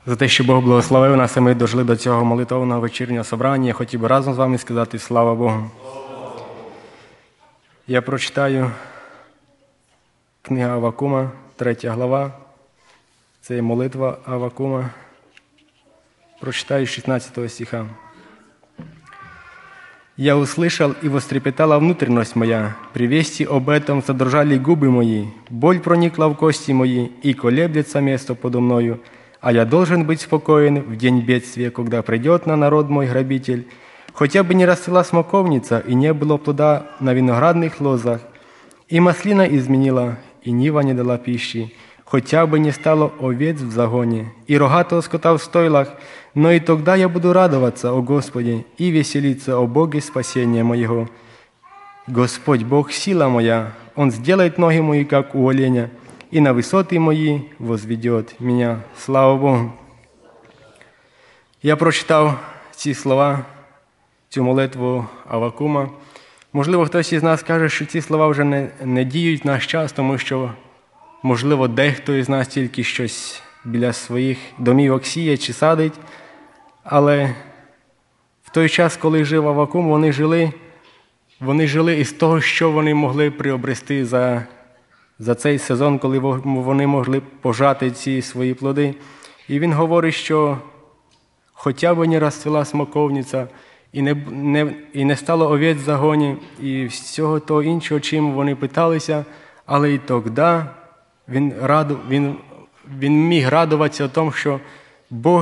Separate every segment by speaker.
Speaker 1: за те, що Бог благословив нас, і ми дожили до цього молитовного вечірнього собрання. Я хотів би разом з вами сказати слава Богу. Я прочитаю книга Аввакума, 3 глава. Це є молитва Аввакума. Прочитаю 16 стиха. «Я услышал, и вострепетала внутренность моя, при вести об этом задрожали губы мои, боль проникла в кости мои, и колеблется место подо мною, а я должен быть спокоен в день бедствия, когда придет на народ мой грабитель. Хотя бы не расцвела смоковница, и не было плода на виноградных лозах, и маслина изменила, и нива не дала пищи, хотя бы не стало овец в загоне, и рогатого скота в стойлах, но и тогда я буду радоваться о Господе и веселиться о Боге спасения моего. Господь Бог, сила моя, Он сделает ноги мои, как у оленя, и на высоты мои возведет меня». Слава Богу! Я прочитав ці слова, цю молитву Аввакума. Можливо, хтось із нас каже, що ці слова вже не діють в наш час, тому що, можливо, дехто із нас тільки щось біля своїх домівок сіє чи садить. Але в той час, коли жив Аввакум, вони жили із того, що вони могли приобрести за цей сезон, коли вони могли пожати ці свої плоди. І він говорить, що хоча б не розцвіла смоковниця, і не стало овець в загоні, і всього того іншого, чим вони питалися, але і тоді він міг радуватися тому, що Бог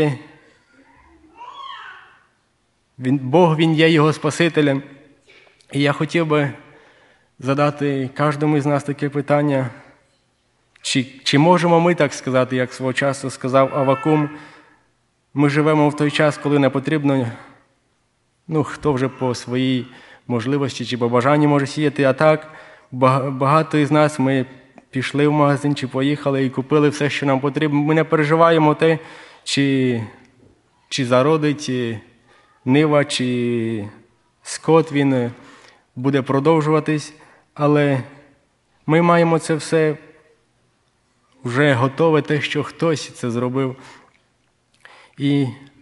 Speaker 1: Він є його Спасителем. І я хотів би задати кожному з нас таке питання, чи можемо ми так сказати, як свого часу сказав Аввакум, ми живемо в той час, коли не потрібно, хто вже по своїй можливості чи по бажанню може сіяти, а так багато із нас ми пішли в магазин чи поїхали і купили все, що нам потрібно. Ми не переживаємо те, чи зародить нива, чи скот він буде продовжуватись, але ми маємо це все вже готове, те, що хтось це зробив. І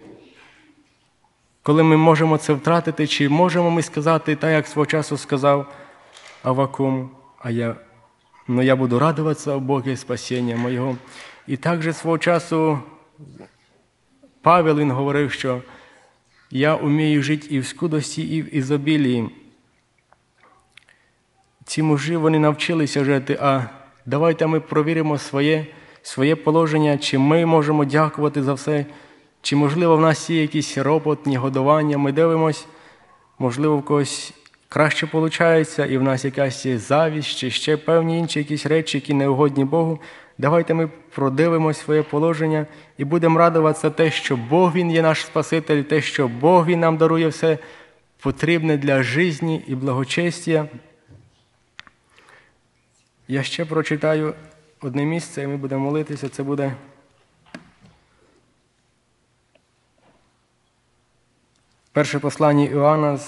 Speaker 1: коли ми можемо це втратити, чи можемо ми сказати, так як свого часу сказав Аввакум, я буду радуватися о Боге спасіння моєго. І також свого часу Павел він говорив, що я вмію жити і в скудості, і в ізобілії. Ці мужі, вони навчилися жити, а давайте ми провіримо своє положення, чи ми можемо дякувати за все, чи, можливо, в нас є якийсь ропот, негодування. Ми дивимось, можливо, в когось краще виходить, і в нас якась є завість, чи ще певні інші якісь речі, які не угодні Богу. Давайте ми продивимось своє положення і будемо радуватися те, що Бог Він є наш Спаситель, те, що Бог Він нам дарує все потрібне для житті і благочестя. Я ще прочитаю одне місце, і ми будемо молитися. Це буде перше послання Іоанна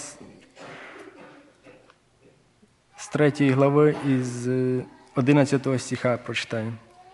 Speaker 1: з 3 глави із 11 стиха прочитаю.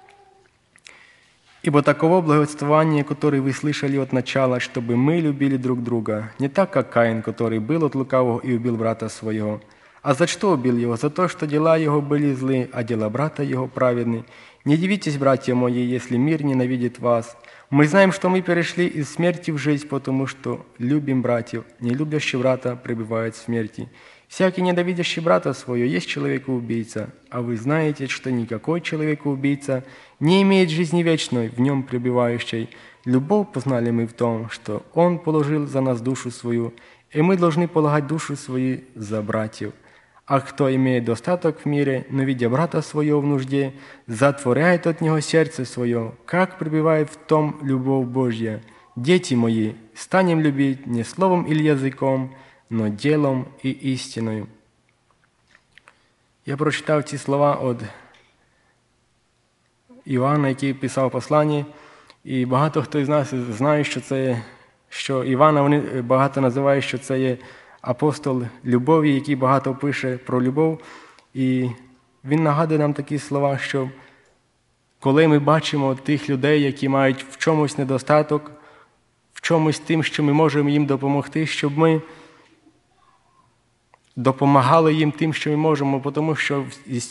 Speaker 1: «Ибо таково благовествование, которое вы слышали от начала, чтобы мы любили друг друга, не так, как Каин, который был от лукавого и убил брата своего. А за что убил его? За то, что дела его были злы, а дела брата его праведны. Не дивитесь, братья мои, если мир ненавидит вас. Мы знаем, что мы перешли из смерти в жизнь, потому что любим братьев. Не любящий брата пребывает в смерти. Всякий ненавидящий брата своего есть человекоубийца, а вы знаете, что никакой человекоубийца не имеет жизни вечной, в нем пребывающей. Любовь познали мы в том, что Он положил за нас душу свою, и мы должны полагать душу свою за братьев. А кто имеет достаток в мире, но видя брата своего в нужде, затворяет от него сердце свое, как пребывает в том любовь Божья. Дети мои, станем любить не словом или языком, но ділом і істиною». Я прочитав ці слова від Іоанна, який писав послання, і багато хто із нас знає, що Івана вони багато називають, що це є апостол любові, який багато пише про любов. І він нагадує нам такі слова, що коли ми бачимо тих людей, які мають в чомусь недостаток, в чомусь тим, що ми можемо їм допомогти, щоб ми допомагали їм тим, що ми можемо, тому що з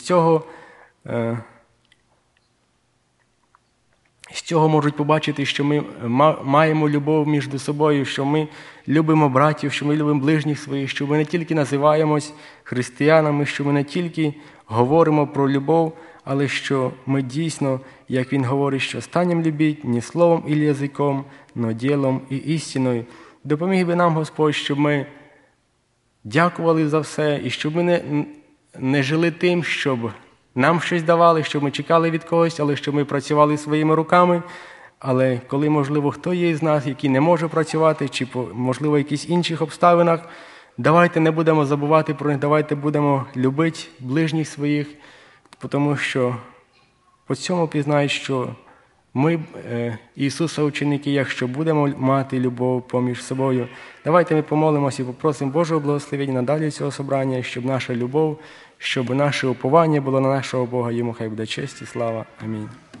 Speaker 1: цього можуть побачити, що ми маємо любов між собою, що ми любимо братів, що ми любимо ближніх своїх, що ми не тільки називаємось християнами, що ми не тільки говоримо про любов, але що ми дійсно, як він говорить, що станем любіть не словом і язиком, но ділом і істиною. Допоміг би нам Господь, щоб ми дякували за все, і щоб ми не жили тим, щоб нам щось давали, щоб ми чекали від когось, але щоб ми працювали своїми руками. Але коли, можливо, хто є з нас, який не може працювати, чи, можливо, в якихось інших обставинах, давайте не будемо забувати про них, давайте будемо любити ближніх своїх, тому що по цьому пізнають, що ми, Ісуса ученики, якщо будемо мати любов поміж собою. Давайте ми помолимося і попросимо Божого благословення надалі цього собрання, щоб наша любов, щоб наше уповання було на нашого Бога. Йому хай буде честь і слава. Амінь.